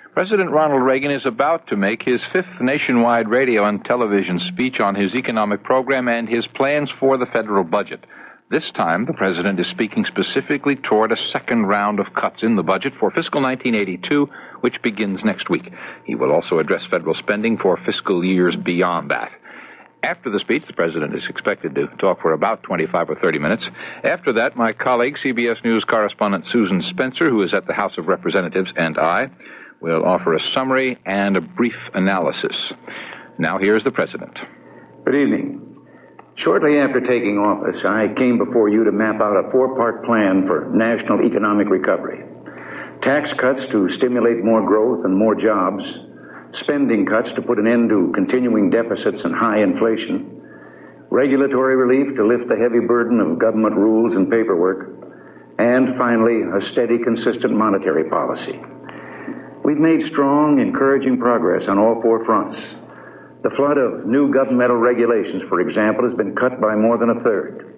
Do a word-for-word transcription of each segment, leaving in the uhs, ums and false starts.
President Ronald Reagan is about to make his fifth nationwide radio and television speech on his economic program and his plans for the federal budget. This time, the president is speaking specifically toward a second round of cuts in the budget for fiscal nineteen eighty-two, which begins next week. He will also address federal spending for fiscal years beyond that. After the speech, the president is expected to talk for about twenty-five or thirty minutes. After that, my colleague, C B S News correspondent Susan Spencer, who is at the House of Representatives, and I will offer a summary and a brief analysis. Now, here's the president. Good evening. Shortly after taking office, I came before you to map out a four-part plan for national economic recovery. Tax cuts to stimulate more growth and more jobs, spending cuts to put an end to continuing deficits and high inflation, regulatory relief to lift the heavy burden of government rules and paperwork, and finally, a steady, consistent monetary policy. We've made strong, encouraging progress on all four fronts. The flood of new governmental regulations, for example, has been cut by more than a third.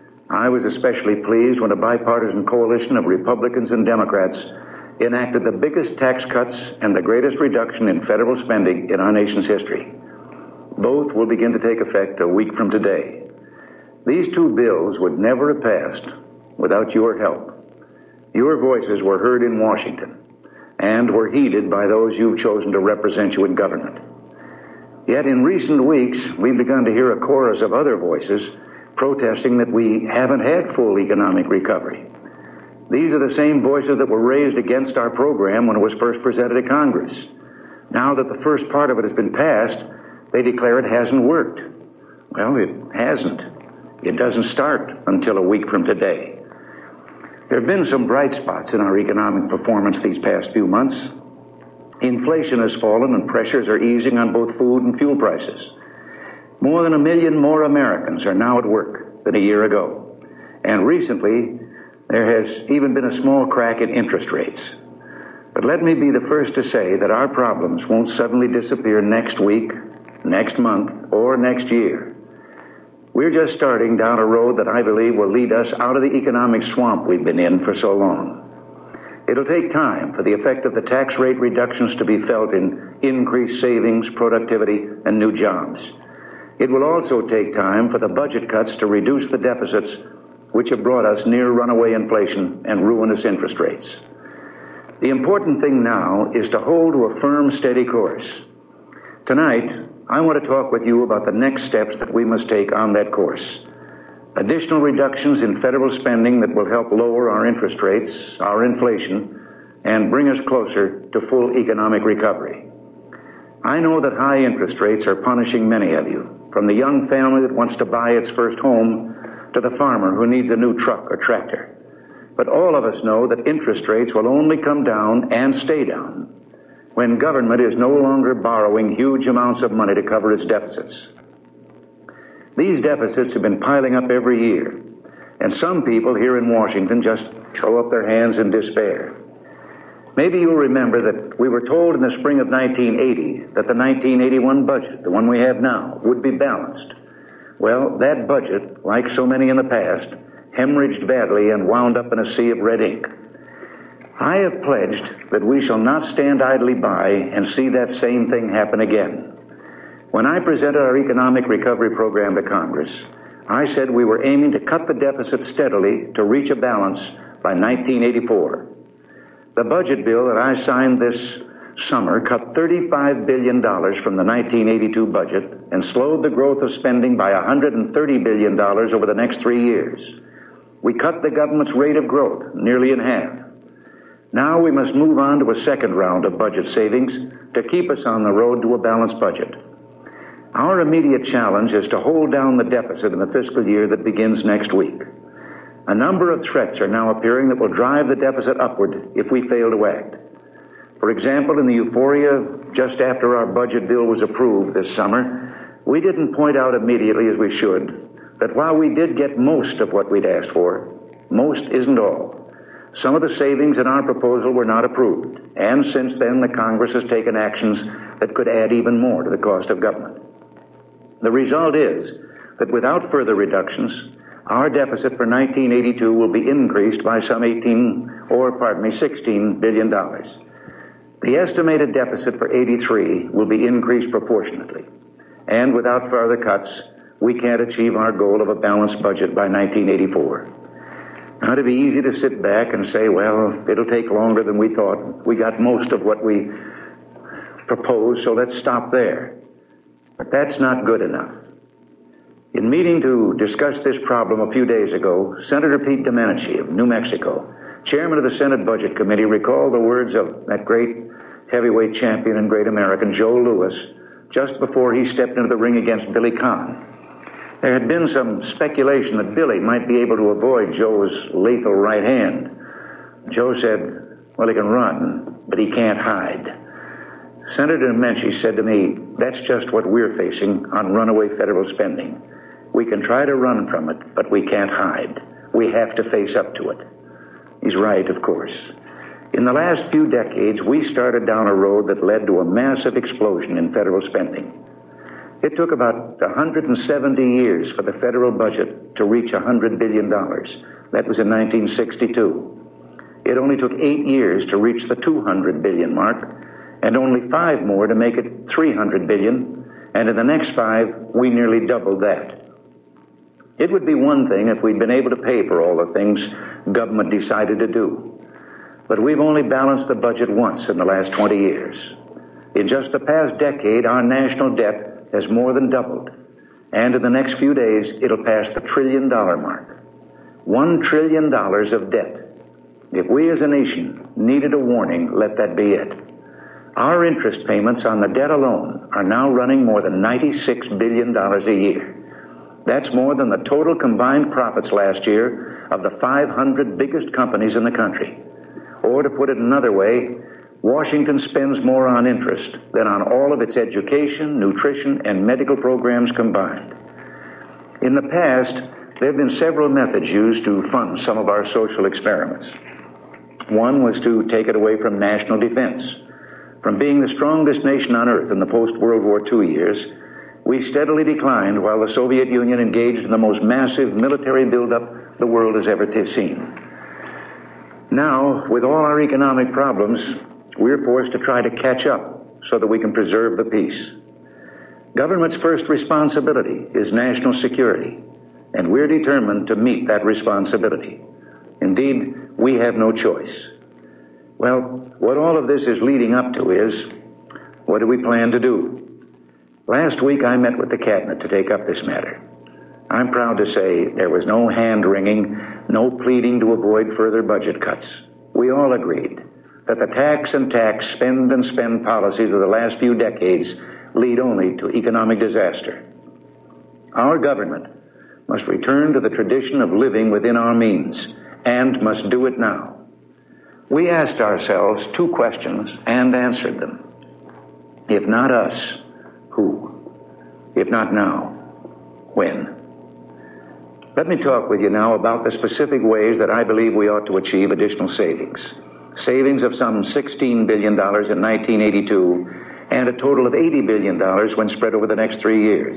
I was especially pleased when a bipartisan coalition of Republicans and Democrats enacted the biggest tax cuts and the greatest reduction in federal spending in our nation's history. Both will begin to take effect a week from today. These two bills would never have passed without your help. Your voices were heard in Washington and were heeded by those you've chosen to represent you in government. Yet in recent weeks, we've begun to hear a chorus of other voices protesting that we haven't had full economic recovery. These are the same voices that were raised against our program when it was first presented to Congress. Now that the first part of it has been passed, they declare it hasn't worked. Well, it hasn't. It doesn't start until a week from today. There have been some bright spots in our economic performance these past few months. Inflation has fallen and pressures are easing on both food and fuel prices. More than a million more Americans are now at work than a year ago. And recently, there has even been a small crack in interest rates. But let me be the first to say that our problems won't suddenly disappear next week, next month, or next year. We're just starting down a road that I believe will lead us out of the economic swamp we've been in for so long. It'll take time for the effect of the tax rate reductions to be felt in increased savings, productivity, and new jobs. It will also take time for the budget cuts to reduce the deficits which have brought us near runaway inflation and ruinous interest rates. The important thing now is to hold to a firm, steady course. Tonight, I want to talk with you about the next steps that we must take on that course. Additional reductions in federal spending that will help lower our interest rates, our inflation, and bring us closer to full economic recovery. I know that high interest rates are punishing many of you, from the young family that wants to buy its first home to the farmer who needs a new truck or tractor. But all of us know that interest rates will only come down and stay down when government is no longer borrowing huge amounts of money to cover its deficits. These deficits have been piling up every year, and some people here in Washington just throw up their hands in despair. Maybe you'll remember that we were told in the spring of nineteen eighty that the nineteen eighty-one budget, the one we have now, would be balanced. Well, that budget, like so many in the past, hemorrhaged badly and wound up in a sea of red ink. I have pledged that we shall not stand idly by and see that same thing happen again. When I presented our economic recovery program to Congress, I said we were aiming to cut the deficit steadily to reach a balance by nineteen eighty-four. The budget bill that I signed this summer cut thirty-five billion dollars from the nineteen eighty-two budget and slowed the growth of spending by one hundred thirty billion dollars over the next three years. We cut the government's rate of growth nearly in half. Now we must move on to a second round of budget savings to keep us on the road to a balanced budget. Our immediate challenge is to hold down the deficit in the fiscal year that begins next week. A number of threats are now appearing that will drive the deficit upward if we fail to act. For example, in the euphoria just after our budget bill was approved this summer, we didn't point out immediately, as we should, that while we did get most of what we'd asked for, most isn't all. Some of the savings in our proposal were not approved, and since then the Congress has taken actions that could add even more to the cost of government. The result is that without further reductions, our deficit for nineteen eighty-two will be increased by some eighteen, or pardon me, sixteen billion dollars. The estimated deficit for eighty-three will be increased proportionately. And without further cuts, we can't achieve our goal of a balanced budget by nineteen eighty-four. Now, it'd be easy to sit back and say, well, it'll take longer than we thought. We got most of what we proposed, so let's stop there. But that's not good enough. In meeting to discuss this problem a few days ago, Senator Pete Domenici of New Mexico, chairman of the Senate Budget Committee, recalled the words of that great heavyweight champion and great American, Joe Louis, just before he stepped into the ring against Billy Conn. There had been some speculation that Billy might be able to avoid Joe's lethal right hand. Joe said, well, he can run, but he can't hide. Senator Domenici said to me, that's just what we're facing on runaway federal spending. We can try to run from it, but we can't hide. We have to face up to it. He's right, of course. In the last few decades, we started down a road that led to a massive explosion in federal spending. It took about one hundred seventy years for the federal budget to reach one hundred billion dollars. That was in nineteen sixty-two. It only took eight years to reach the two hundred billion dollars mark, and only five more to make it three hundred billion dollars, and in the next five, we nearly doubled that. It would be one thing if we'd been able to pay for all the things government decided to do. But we've only balanced the budget once in the last twenty years. In just the past decade, our national debt has more than doubled. And in the next few days, it'll pass the trillion dollar mark. One trillion dollars of debt. If we as a nation needed a warning, let that be it. Our interest payments on the debt alone are now running more than ninety-six billion dollars a year. That's more than the total combined profits last year of the five hundred biggest companies in the country. Or to put it another way, Washington spends more on interest than on all of its education, nutrition, and medical programs combined. In the past, there have been several methods used to fund some of our social experiments. One was to take it away from national defense. From being the strongest nation on earth in the post-World War Two years, we steadily declined while the Soviet Union engaged in the most massive military buildup the world has ever seen. Now, with all our economic problems, we're forced to try to catch up so that we can preserve the peace. Government's first responsibility is national security, and we're determined to meet that responsibility. Indeed, we have no choice. Well, what all of this is leading up to is, what do we plan to do? Last week, I met with the cabinet to take up this matter. I'm proud to say there was no hand-wringing, no pleading to avoid further budget cuts. We all agreed that the tax and tax, spend and spend policies of the last few decades lead only to economic disaster. Our government must return to the tradition of living within our means, and must do it now. We asked ourselves two questions and answered them. If not us, who? If not now, when? Let me talk with you now about the specific ways that I believe we ought to achieve additional savings. Savings of some sixteen billion dollars in nineteen eighty-two and a total of eighty billion dollars when spread over the next three years.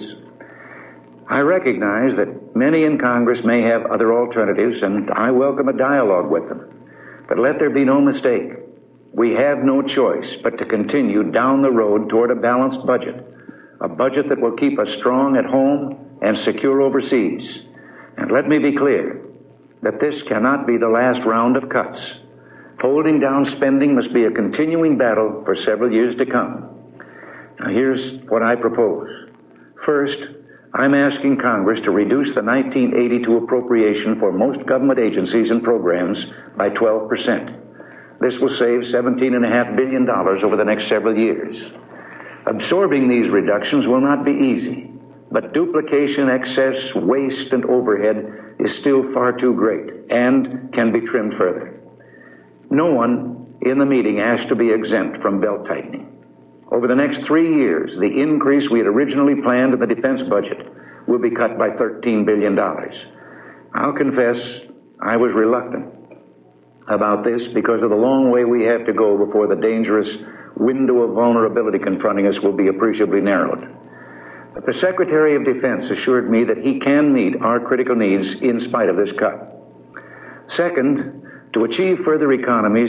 I recognize that many in Congress may have other alternatives, and I welcome a dialogue with them. But let there be no mistake. We have no choice but to continue down the road toward a balanced budget, a budget that will keep us strong at home and secure overseas. And let me be clear that this cannot be the last round of cuts. Holding down spending must be a continuing battle for several years to come. Now, here's what I propose. First, I'm asking Congress to reduce the nineteen eighty-two appropriation for most government agencies and programs by twelve percent. This will save seventeen point five billion dollars over the next several years. Absorbing these reductions will not be easy, but duplication, excess, waste, and overhead is still far too great and can be trimmed further. No one in the meeting asked to be exempt from belt-tightening. Over the next three years, the increase we had originally planned in the defense budget will be cut by thirteen billion dollars. I'll confess I was reluctant about this because of the long way we have to go before the dangerous window of vulnerability confronting us will be appreciably narrowed. But the Secretary of Defense assured me that he can meet our critical needs in spite of this cut. Second, to achieve further economies,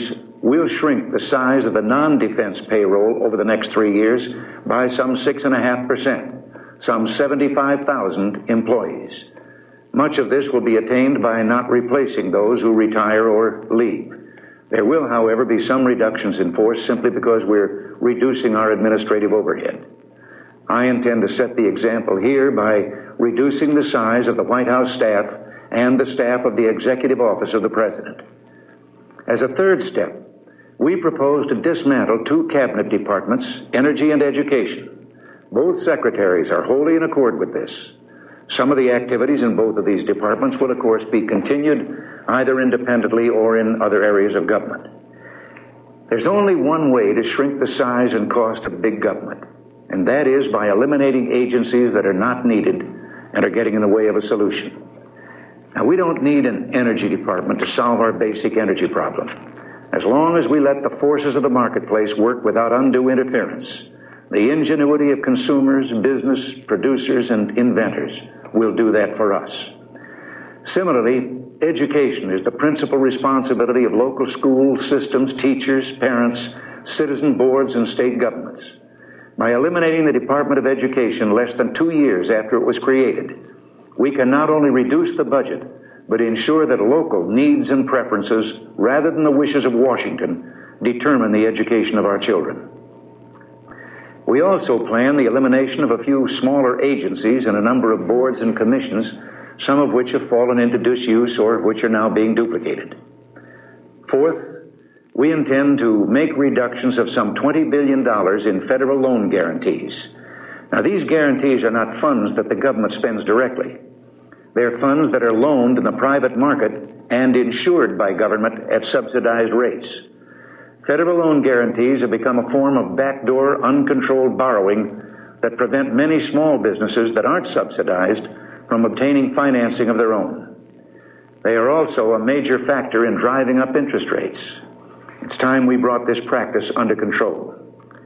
we'll shrink the size of the non-defense payroll over the next three years by some six point five percent, some seventy-five thousand employees. Much of this will be attained by not replacing those who retire or leave. There will, however, be some reductions in force simply because we're reducing our administrative overhead. I intend to set the example here by reducing the size of the White House staff and the staff of the Executive Office of the President. As a third step, we propose to dismantle two cabinet departments, Energy and Education. Both secretaries are wholly in accord with this. Some of the activities in both of these departments will, of course, be continued either independently or in other areas of government. There's only one way to shrink the size and cost of big government, and that is by eliminating agencies that are not needed and are getting in the way of a solution. Now, we don't need an energy department to solve our basic energy problem. As long as we let the forces of the marketplace work without undue interference, the ingenuity of consumers, business, producers, and inventors will do that for us. Similarly, education is the principal responsibility of local school systems, teachers, parents, citizen boards, and state governments. By eliminating the Department of Education less than two years after it was created, we can not only reduce the budget, but ensure that local needs and preferences, rather than the wishes of Washington, determine the education of our children. We also plan the elimination of a few smaller agencies and a number of boards and commissions, some of which have fallen into disuse or which are now being duplicated. Fourth, we intend to make reductions of some twenty billion dollars in federal loan guarantees. Now, these guarantees are not funds that the government spends directly. They're funds that are loaned in the private market and insured by government at subsidized rates. Federal loan guarantees have become a form of backdoor, uncontrolled borrowing that prevent many small businesses that aren't subsidized from obtaining financing of their own. They are also a major factor in driving up interest rates. It's time we brought this practice under control.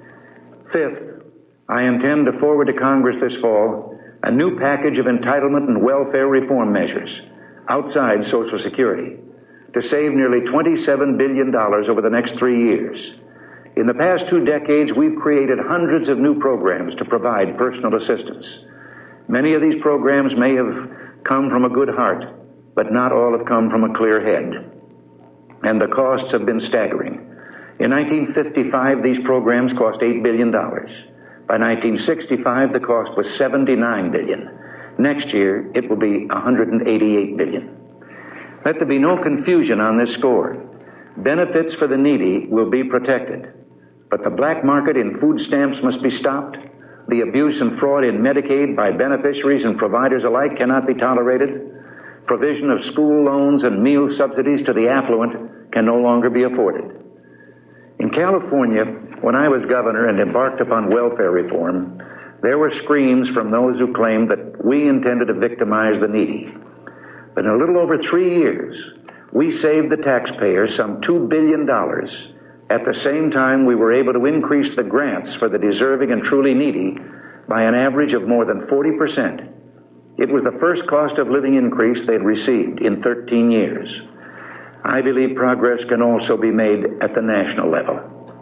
Fifth, I intend to forward to Congress this fall a new package of entitlement and welfare reform measures outside Social Security to save nearly twenty-seven billion dollars over the next three years. In the past two decades, we've created hundreds of new programs to provide personal assistance. Many of these programs may have come from a good heart, but not all have come from a clear head. And the costs have been staggering. In nineteen fifty-five, these programs cost eight billion dollars. By nineteen sixty-five, the cost was seventy-nine billion dollars. Next year, it will be one hundred eighty-eight billion dollars. Let there be no confusion on this score. Benefits for the needy will be protected, but the black market in food stamps must be stopped. The abuse and fraud in Medicaid by beneficiaries and providers alike cannot be tolerated. Provision of school loans and meal subsidies to the affluent can no longer be afforded. In California, when I was governor and embarked upon welfare reform, there were screams from those who claimed that we intended to victimize the needy. But in a little over three years, we saved the taxpayers some two billion dollars. At the same time, we were able to increase the grants for the deserving and truly needy by an average of more than forty percent. It was the first cost of living increase they'd received in thirteen years. I believe progress can also be made at the national level.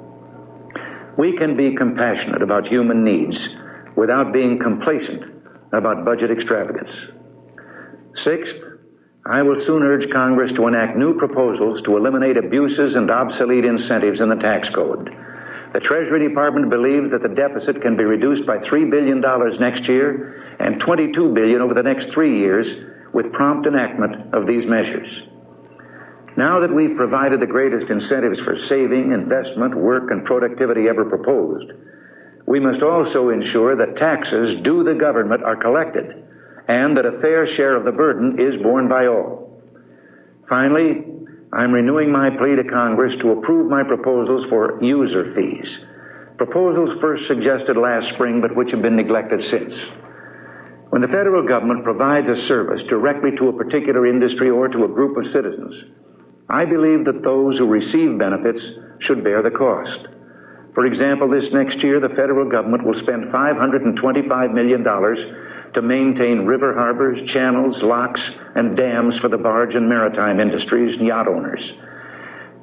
We can be compassionate about human needs without being complacent about budget extravagance. Sixth, I will soon urge Congress to enact new proposals to eliminate abuses and obsolete incentives in the tax code. The Treasury Department believes that the deficit can be reduced by three billion dollars next year and twenty-two billion dollars over the next three years with prompt enactment of these measures. Now that we've provided the greatest incentives for saving, investment, work, and productivity ever proposed, we must also ensure that taxes due the government are collected and that a fair share of the burden is borne by all. Finally, I'm renewing my plea to Congress to approve my proposals for user fees, proposals first suggested last spring but which have been neglected since. When the federal government provides a service directly to a particular industry or to a group of citizens, I believe that those who receive benefits should bear the cost. For example, this next year, the federal government will spend five hundred twenty-five million dollars to maintain river harbors, channels, locks, and dams for the barge and maritime industries and yacht owners.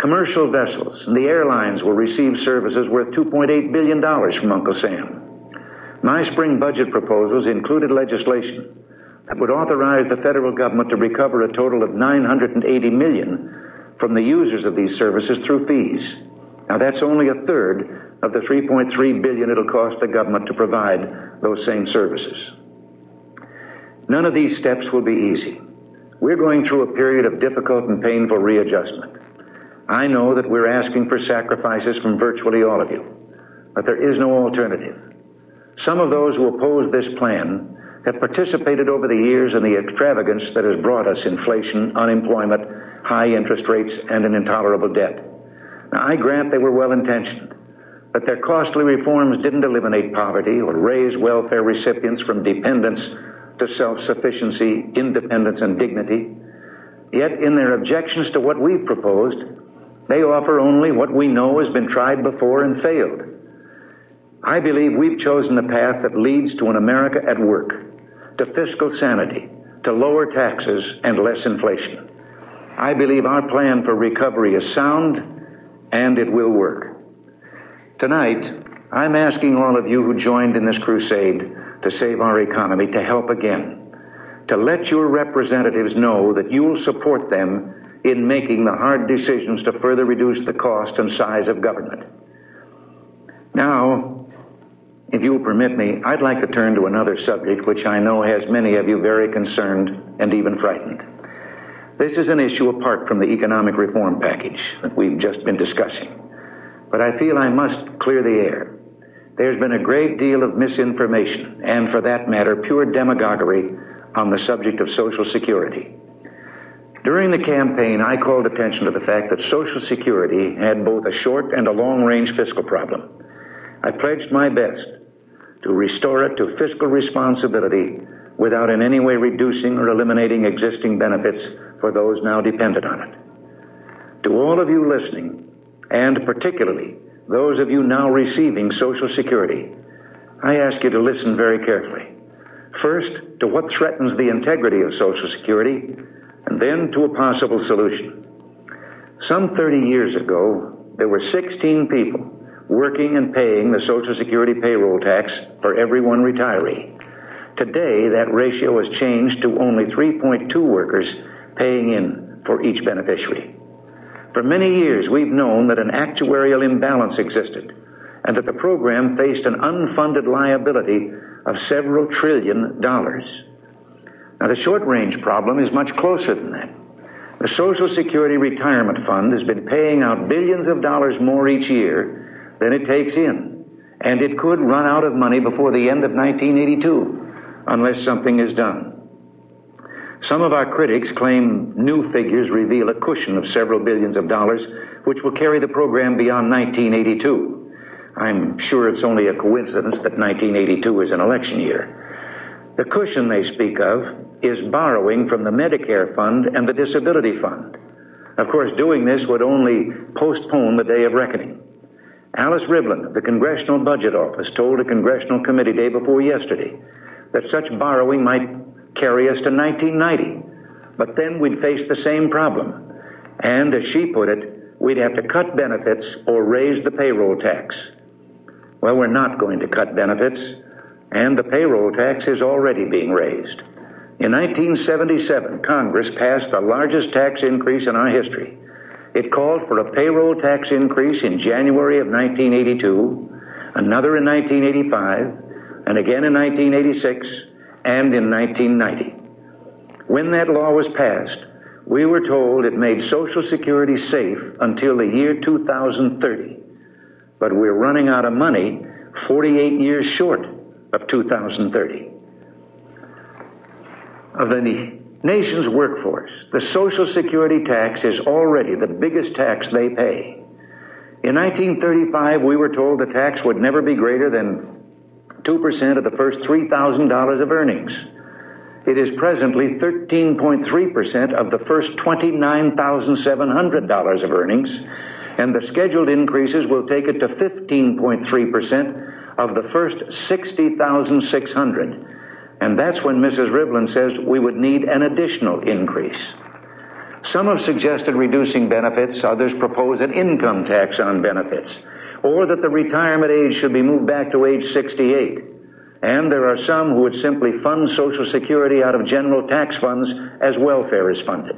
Commercial vessels and the airlines will receive services worth two point eight billion dollars from Uncle Sam. My spring budget proposals included legislation that would authorize the federal government to recover a total of nine hundred eighty million dollars from the users of these services through fees. Now, that's only a third of the three point three billion dollars it'll cost the government to provide those same services. None of these steps will be easy. We're going through a period of difficult and painful readjustment. I know that we're asking for sacrifices from virtually all of you, but there is no alternative. Some of those who oppose this plan have participated over the years in the extravagance that has brought us inflation, unemployment, high interest rates, and an intolerable debt. Now, I grant they were well-intentioned, but their costly reforms didn't eliminate poverty or raise welfare recipients from dependence to self-sufficiency, independence, and dignity. Yet, in their objections to what we've proposed, they offer only what we know has been tried before and failed. I believe we've chosen the path that leads to an America at work, to fiscal sanity, to lower taxes and less inflation. I believe our plan for recovery is sound, and it will work. Tonight, I'm asking all of you who joined in this crusade to save our economy to help again, to let your representatives know that you'll support them in making the hard decisions to further reduce the cost and size of government. Now, if you'll permit me, I'd like to turn to another subject which I know has many of you very concerned and even frightened. This is an issue apart from the economic reform package that we've just been discussing. But I feel I must clear the air. There's been a great deal of misinformation, and for that matter, pure demagoguery on the subject of Social Security. During the campaign, I called attention to the fact that Social Security had both a short and a long-range fiscal problem. I pledged my best to restore it to fiscal responsibility without in any way reducing or eliminating existing benefits for those now dependent on it. To all of you listening, and particularly those of you now receiving Social Security, I ask you to listen very carefully. First, to what threatens the integrity of Social Security, and then to a possible solution. Some thirty years ago, there were sixteen people working and paying the Social Security payroll tax for every one retiree. Today, that ratio has changed to only three point two workers paying in for each beneficiary. For many years, we've known that an actuarial imbalance existed and that the program faced an unfunded liability of several trillion dollars. Now, the short-range problem is much closer than that. The Social Security Retirement Fund has been paying out billions of dollars more each year than it takes in, and it could run out of money before the end of nineteen eighty-two unless something is done. Some of our critics claim new figures reveal a cushion of several billions of dollars, which will carry the program beyond nineteen eighty-two. I'm sure it's only a coincidence that nineteen eighty-two is an election year. The cushion they speak of is borrowing from the Medicare fund and the Disability Fund. Of course, doing this would only postpone the day of reckoning. Alice Rivlin of the Congressional Budget Office told a congressional committee day before yesterday that such borrowing might carry us to nineteen ninety, but then we'd face the same problem. And, as she put it, we'd have to cut benefits or raise the payroll tax. Well, we're not going to cut benefits, and the payroll tax is already being raised. In nineteen seventy-seven, Congress passed the largest tax increase in our history. It called for a payroll tax increase in January of nineteen eighty-two, another in nineteen eighty-five, and again in nineteen eighty-six, and in nineteen ninety. When that law was passed, we were told it made Social Security safe until the year two thousand thirty. But we're running out of money forty-eight years short of two thousand thirty. Of the nation's workforce, the Social Security tax is already the biggest tax they pay. In nineteen thirty-five, we were told the tax would never be greater than two percent of the first three thousand dollars of earnings. It is presently thirteen point three percent of the first twenty-nine thousand seven hundred dollars of earnings, and the scheduled increases will take it to fifteen point three percent of the first sixty thousand six hundred dollars. And that's when Missus Rivlin says we would need an additional increase. Some have suggested reducing benefits. Others propose an income tax on benefits, or that the retirement age should be moved back to age sixty-eight. And there are some who would simply fund Social Security out of general tax funds as welfare is funded.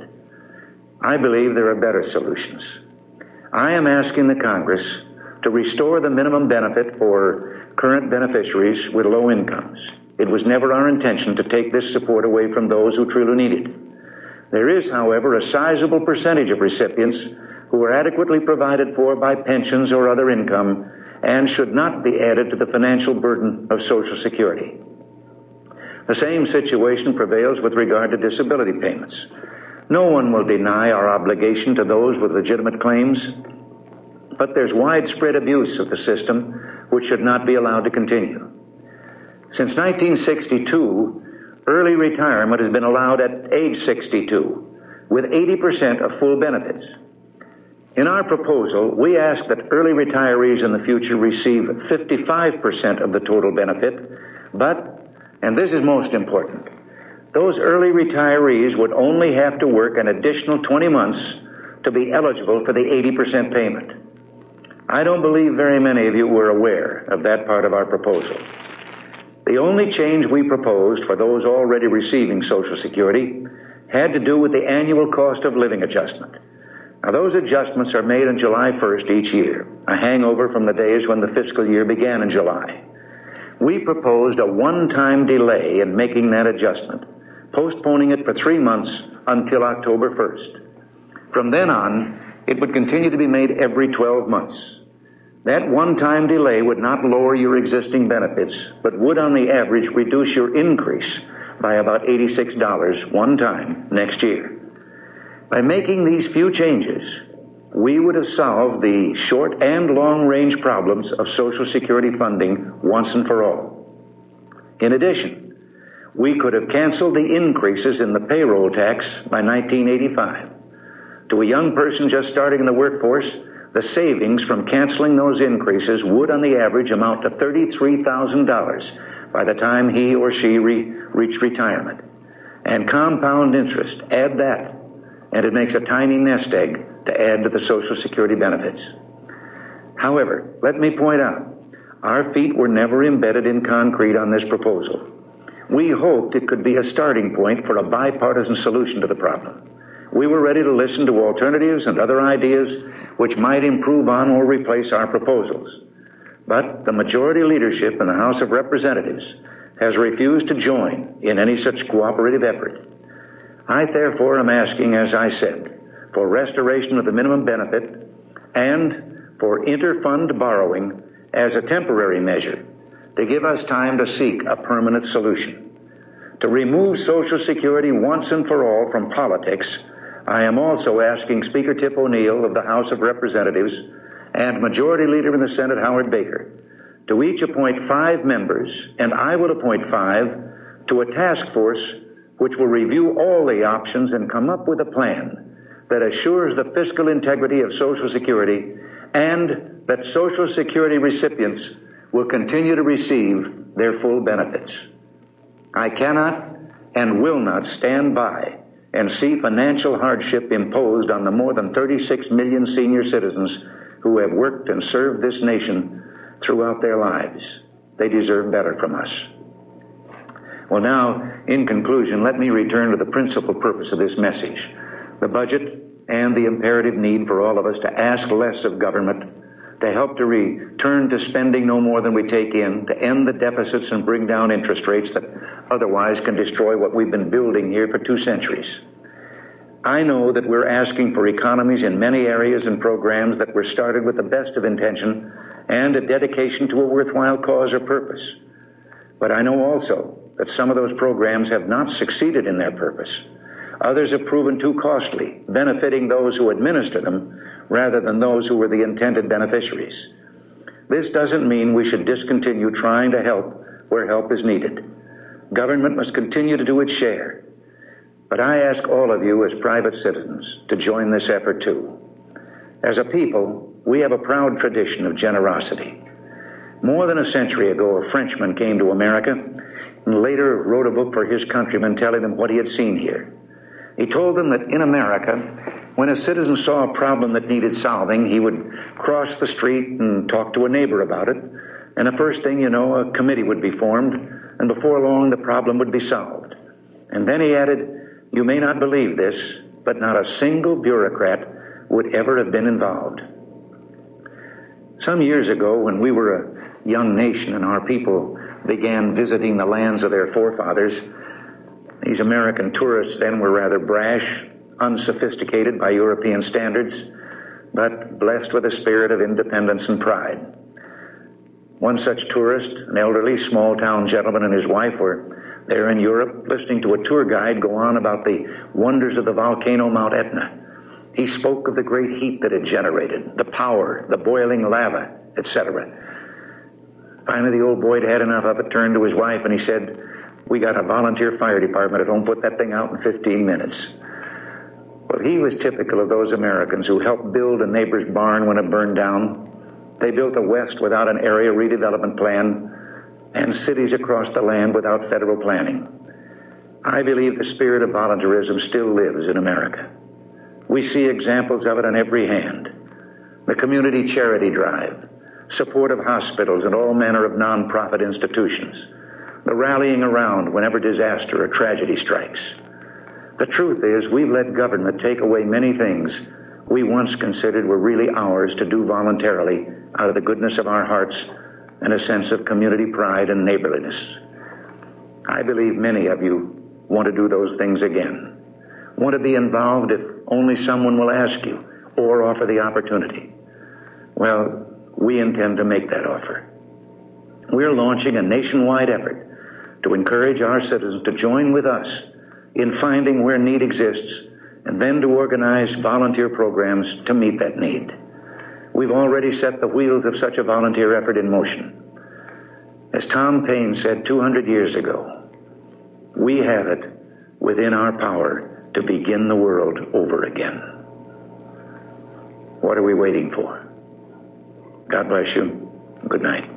I believe there are better solutions. I am asking the Congress to restore the minimum benefit for current beneficiaries with low incomes. It was never our intention to take this support away from those who truly need it. There is, however, a sizable percentage of recipients who are adequately provided for by pensions or other income and should not be added to the financial burden of Social Security. The same situation prevails with regard to disability payments. No one will deny our obligation to those with legitimate claims, but there's widespread abuse of the system which should not be allowed to continue. Since nineteen sixty-two, early retirement has been allowed at age sixty-two, with eighty percent of full benefits. In our proposal, we ask that early retirees in the future receive fifty-five percent of the total benefit, but, and this is most important, those early retirees would only have to work an additional twenty months to be eligible for the eighty percent payment. I don't believe very many of you were aware of that part of our proposal. The only change we proposed for those already receiving Social Security had to do with the annual cost of living adjustment. Now, those adjustments are made on July first each year, a hangover from the days when the fiscal year began in July. We proposed a one-time delay in making that adjustment, postponing it for three months until October first. From then on, it would continue to be made every twelve months. That one-time delay would not lower your existing benefits, but would on the average reduce your increase by about eighty-six dollars one time next year. By making these few changes, we would have solved the short and long-range problems of Social Security funding once and for all. In addition, we could have canceled the increases in the payroll tax by nineteen eighty-five. To a young person just starting in the workforce, the savings from canceling those increases would, on the average, amount to thirty-three thousand dollars by the time he or she re- reached retirement. And compound interest, add that, and it makes a tiny nest egg to add to the Social Security benefits. However, let me point out, our feet were never embedded in concrete on this proposal. We hoped it could be a starting point for a bipartisan solution to the problem. We were ready to listen to alternatives and other ideas which might improve on or replace our proposals. But the majority leadership in the House of Representatives has refused to join in any such cooperative effort. I therefore am asking, as I said, for restoration of the minimum benefit and for inter-fund borrowing as a temporary measure to give us time to seek a permanent solution. To remove Social Security once and for all from politics, I am also asking Speaker Tip O'Neill of the House of Representatives and Majority Leader in the Senate Howard Baker to each appoint five members, and I will appoint five, to a task force which will review all the options and come up with a plan that assures the fiscal integrity of Social Security and that Social Security recipients will continue to receive their full benefits. I cannot and will not stand by and see financial hardship imposed on the more than thirty-six million senior citizens who have worked and served this nation throughout their lives. They deserve better from us. Well, now, in conclusion, let me return to the principal purpose of this message, the budget and the imperative need for all of us to ask less of government, to help to return to spending no more than we take in, to end the deficits and bring down interest rates that otherwise can destroy what we've been building here for two centuries. I know that we're asking for economies in many areas and programs that were started with the best of intention and a dedication to a worthwhile cause or purpose. But I know also that some of those programs have not succeeded in their purpose. Others have proven too costly, benefiting those who administer them rather than those who were the intended beneficiaries. This doesn't mean we should discontinue trying to help where help is needed. Government must continue to do its share. But I ask all of you as private citizens to join this effort too. As a people, we have a proud tradition of generosity. More than a century ago, a Frenchman came to America and later wrote a book for his countrymen telling them what he had seen here. He told them that in America, when a citizen saw a problem that needed solving, he would cross the street and talk to a neighbor about it, and the first thing you know, a committee would be formed, and before long the problem would be solved. And then he added, you may not believe this, but not a single bureaucrat would ever have been involved. Some years ago, when we were a young nation and our people began visiting the lands of their forefathers, these American tourists then were rather brash, unsophisticated by European standards, but blessed with a spirit of independence and pride. One such tourist, an elderly small-town gentleman and his wife, were there in Europe listening to a tour guide go on about the wonders of the volcano Mount Etna. He spoke of the great heat that it generated, the power, the boiling lava, et cetera. Finally, the old boy had had enough of it, turned to his wife, and he said, we got a volunteer fire department at home, put that thing out in fifteen minutes. Well, he was typical of those Americans who helped build a neighbor's barn when it burned down. They built the West without an area redevelopment plan, and cities across the land without federal planning. I believe the spirit of volunteerism still lives in America. We see examples of it on every hand. The community charity drive, support of hospitals and all manner of nonprofit institutions, the rallying around whenever disaster or tragedy strikes. The truth is, we've let government take away many things we once considered were really ours to do voluntarily out of the goodness of our hearts and a sense of community pride and neighborliness. I believe many of you want to do those things again, want to be involved if only someone will ask you or offer the opportunity. Well, we intend to make that offer. We're launching a nationwide effort to encourage our citizens to join with us in finding where need exists and then to organize volunteer programs to meet that need. We've already set the wheels of such a volunteer effort in motion. As Tom Paine said two hundred years ago, we have it within our power to begin the world over again. What are we waiting for? God bless you. Good night.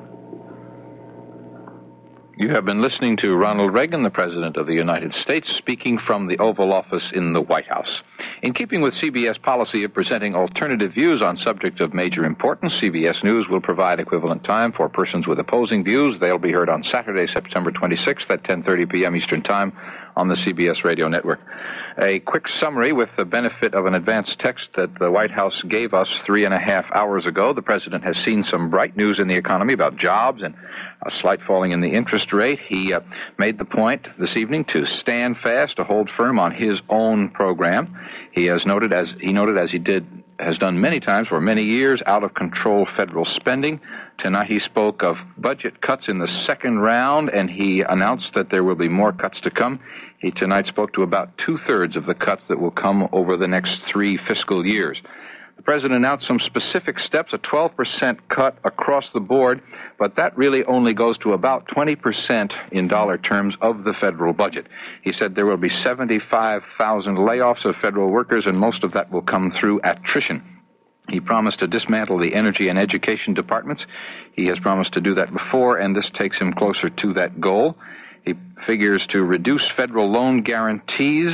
You have been listening to Ronald Reagan, the President of the United States, speaking from the Oval Office in the White House. In keeping with C B S policy of presenting alternative views on subjects of major importance, C B S News will provide equivalent time for persons with opposing views. They'll be heard on Saturday, September twenty-sixth at ten thirty p.m. Eastern Time on the C B S Radio Network. A quick summary with the benefit of an advance text that the White House gave us three and a half hours ago. The President has seen some bright news in the economy about jobs and a slight falling in the interest rate. He uh, made the point this evening to stand fast, to hold firm on his own program. He has noted, as he noted as he did, has done many times for many years, out of control federal spending. Tonight he spoke of budget cuts in the second round, and he announced that there will be more cuts to come. He tonight spoke to about two-thirds of the cuts that will come over the next three fiscal years. The President announced some specific steps, a twelve percent cut across the board, but that really only goes to about twenty percent in dollar terms of the federal budget. He said there will be seventy-five thousand layoffs of federal workers, and most of that will come through attrition. He promised to dismantle the energy and education departments. He has promised to do that before, and this takes him closer to that goal. He figures to reduce federal loan guarantees.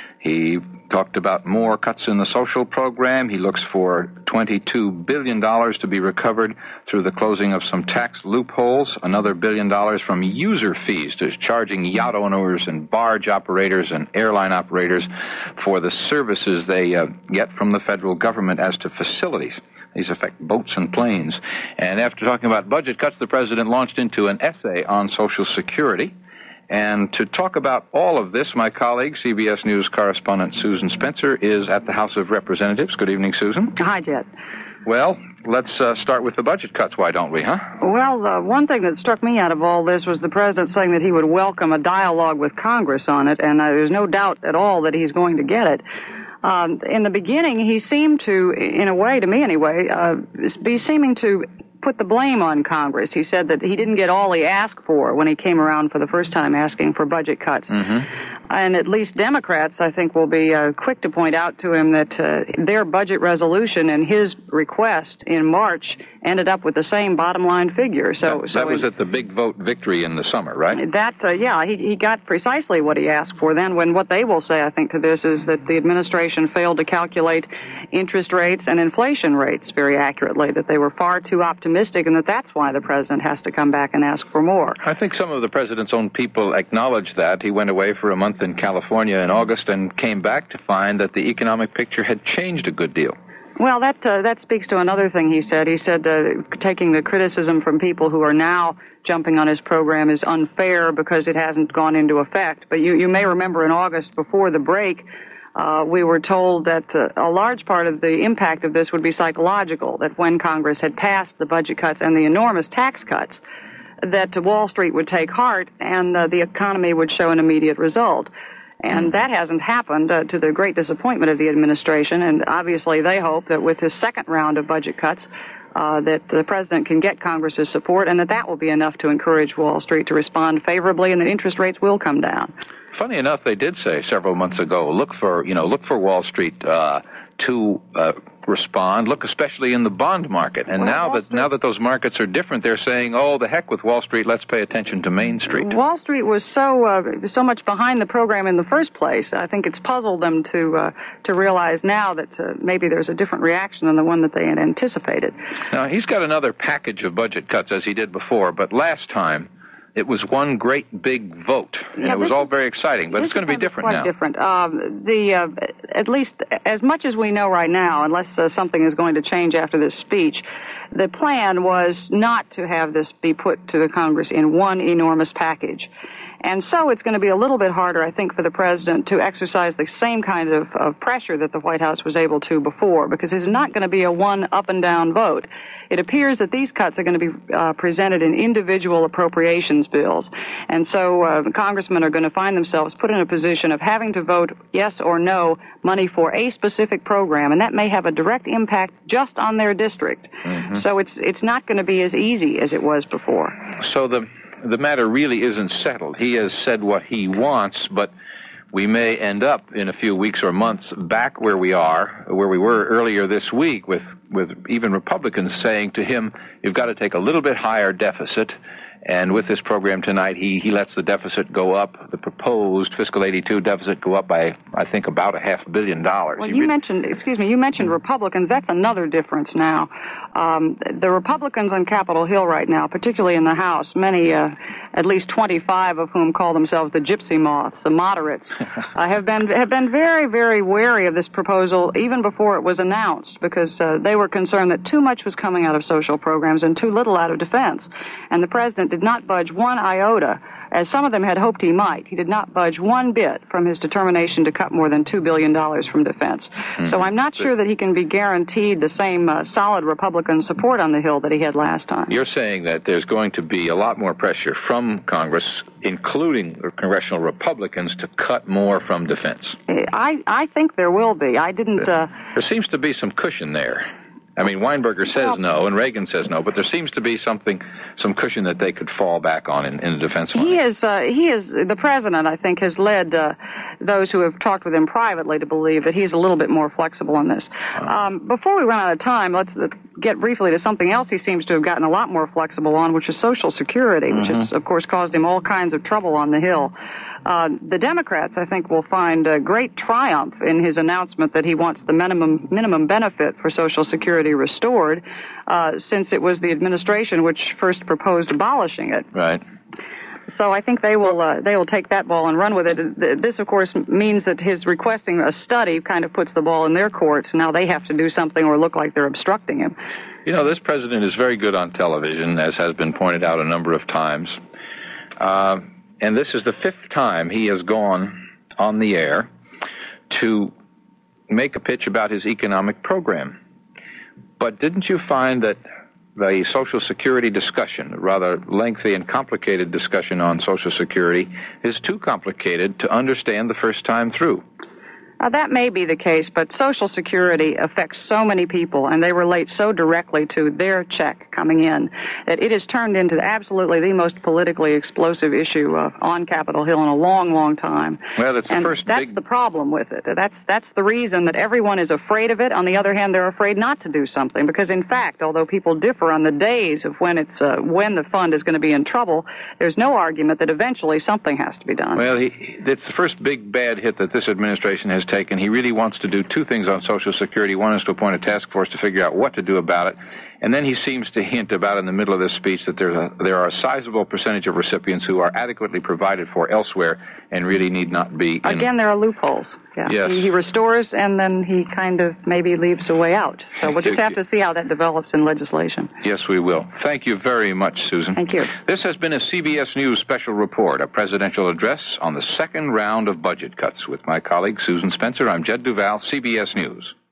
He talked about more cuts in the social program. He looks for twenty-two billion dollars to be recovered through the closing of some tax loopholes, another billion dollars from user fees, to charging yacht owners and barge operators and airline operators for the services they uh, get from the federal government as to facilities. These affect boats and planes. And after talking about budget cuts, the President launched into an essay on Social Security. And to talk about all of this, my colleague, C B S News correspondent Susan Spencer, is at the House of Representatives. Good evening, Susan. Hi, Jet. Well, let's uh, start with the budget cuts, why don't we, huh? Well, uh, one thing that struck me out of all this was the President saying that he would welcome a dialogue with Congress on it, and uh, there's no doubt at all that he's going to get it. Um, in the beginning, he seemed to, in a way, to me anyway, uh, be seeming to put the blame on Congress. He said that he didn't get all he asked for when he came around for the first time asking for budget cuts. Mm-hmm. And at least Democrats, I think, will be uh, quick to point out to him that uh, their budget resolution and his request in March ended up with the same bottom line figure. So that, so that was in, at the big vote victory in the summer, right? That, uh, yeah, he, he got precisely what he asked for then, when what they will say, I think, to this is that the administration failed to calculate interest rates and inflation rates very accurately, that they were far too optimistic, and that that's why the president has to come back and ask for more. I think some of the president's own people acknowledged that. He went away for a month in California in August and came back to find that the economic picture had changed a good deal. Well, that uh, that speaks to another thing he said. He said uh, taking the criticism from people who are now jumping on his program is unfair because it hasn't gone into effect. But you, you may remember in August, before the break, uh, we were told that uh, a large part of the impact of this would be psychological, that when Congress had passed the budget cuts and the enormous tax cuts, that Wall Street would take heart and uh, the economy would show an immediate result. And that hasn't happened, uh, to the great disappointment of the administration. And obviously they hope that with his second round of budget cuts, uh, that the president can get Congress's support and that that will be enough to encourage Wall Street to respond favorably and that interest rates will come down. Funny enough, they did say several months ago, look for, you know, look for Wall Street uh, to uh, respond. Look, especially in the bond market. And well, now Wall that Street, now that those markets are different, they're saying, oh, the heck with Wall Street. Let's pay attention to Main Street. Wall Street was so uh, so much behind the program in the first place. I think it's puzzled them to uh, to realize now that uh, maybe there's a different reaction than the one that they had anticipated. Now he's got another package of budget cuts as he did before, but last time it was one great big vote, and yeah, it was all is, very exciting, but it's going to be different quite now. different. Uh, the, uh, at least as much as we know right now, unless uh, something is going to change after this speech, the plan was not to have this be put to the Congress in one enormous package. And so it's going to be a little bit harder, I think, for the president to exercise the same kind of, of pressure that the White House was able to before, because it's not going to be a one up and down vote. It appears that these cuts are going to be uh, presented in individual appropriations bills. And so uh, congressmen are going to find themselves put in a position of having to vote yes or no money for a specific program, and that may have a direct impact just on their district. Mm-hmm. So it's it's not going to be as easy as it was before. So the the matter really isn't settled. He has said what he wants, but we may end up in a few weeks or months back where we are, where we were earlier this week, with, with even Republicans saying to him, you've got to take a little bit higher deficit. And with this program tonight, he, he lets the deficit go up, the proposed fiscal eighty-two deficit go up by, I think, about a half billion dollars. Well, you re- mentioned, excuse me, you mentioned Republicans. That's another difference now. Um, the Republicans on Capitol Hill right now, particularly in the House, many, uh, at least twenty-five of whom call themselves the gypsy moths, the moderates, uh, have been have been very, very wary of this proposal even before it was announced, because uh, they were concerned that too much was coming out of social programs and too little out of defense. And the president did not budge one iota, as some of them had hoped he might. He did not budge one bit from his determination to cut more than two billion dollars from defense. Mm-hmm. So I'm not sure that he can be guaranteed the same uh, solid Republican support on the Hill that he had last time. You're saying that there's going to be a lot more pressure from Congress, including congressional Republicans, to cut more from defense. I, I think there will be. I didn't... Uh, there seems to be some cushion there. I mean, Weinberger says well, no, and Reagan says no, but there seems to be something, some cushion that they could fall back on in, in the defense money. He is, uh, he is, the president, I think, has led uh, those who have talked with him privately to believe that he's a little bit more flexible on this. Oh. Um, before we run out of time, let's uh, get briefly to something else he seems to have gotten a lot more flexible on, which is Social Security, mm-hmm. which has, of course, caused him all kinds of trouble on the Hill. Uh, the Democrats, I think, will find a great triumph in his announcement that he wants the minimum minimum benefit for Social Security restored, uh, since it was the administration which first proposed abolishing it. Right. So I think they will uh, they will take that ball and run with it. This, of course, means that his requesting a study kind of puts the ball in their court. Now they have to do something or look like they're obstructing him. You know, this president is very good on television, as has been pointed out a number of times. Uh, And this is the fifth time he has gone on the air to make a pitch about his economic program. But didn't you find that the Social Security discussion, a rather lengthy and complicated discussion on Social Security, is too complicated to understand the first time through? Uh, that may be the case, but Social Security affects so many people, and they relate so directly to their check coming in, that it has turned into absolutely the most politically explosive issue uh, on Capitol Hill in a long, long time. Well, it's the and first that's big... the problem with it. That's, that's the reason that everyone is afraid of it. On the other hand, they're afraid not to do something, because, in fact, although people differ on the days of when, it's, uh, when the fund is going to be in trouble, there's no argument that eventually something has to be done. Well, he, it's the first big bad hit that this administration has taken. He really wants to do two things on Social Security. One is to appoint a task force to figure out what to do about it. And then he seems to hint about in the middle of this speech that there's a, there are a sizable percentage of recipients who are adequately provided for elsewhere and really need not be. In... Again, there are loopholes. Yeah. Yes. He, he restores and then he kind of maybe leaves a way out. So we'll just have to see how that develops in legislation. Yes, we will. Thank you very much, Susan. Thank you. This has been a C B S News special report, a presidential address on the second round of budget cuts. With my colleague Susan Spencer, I'm Jed Duval, C B S News.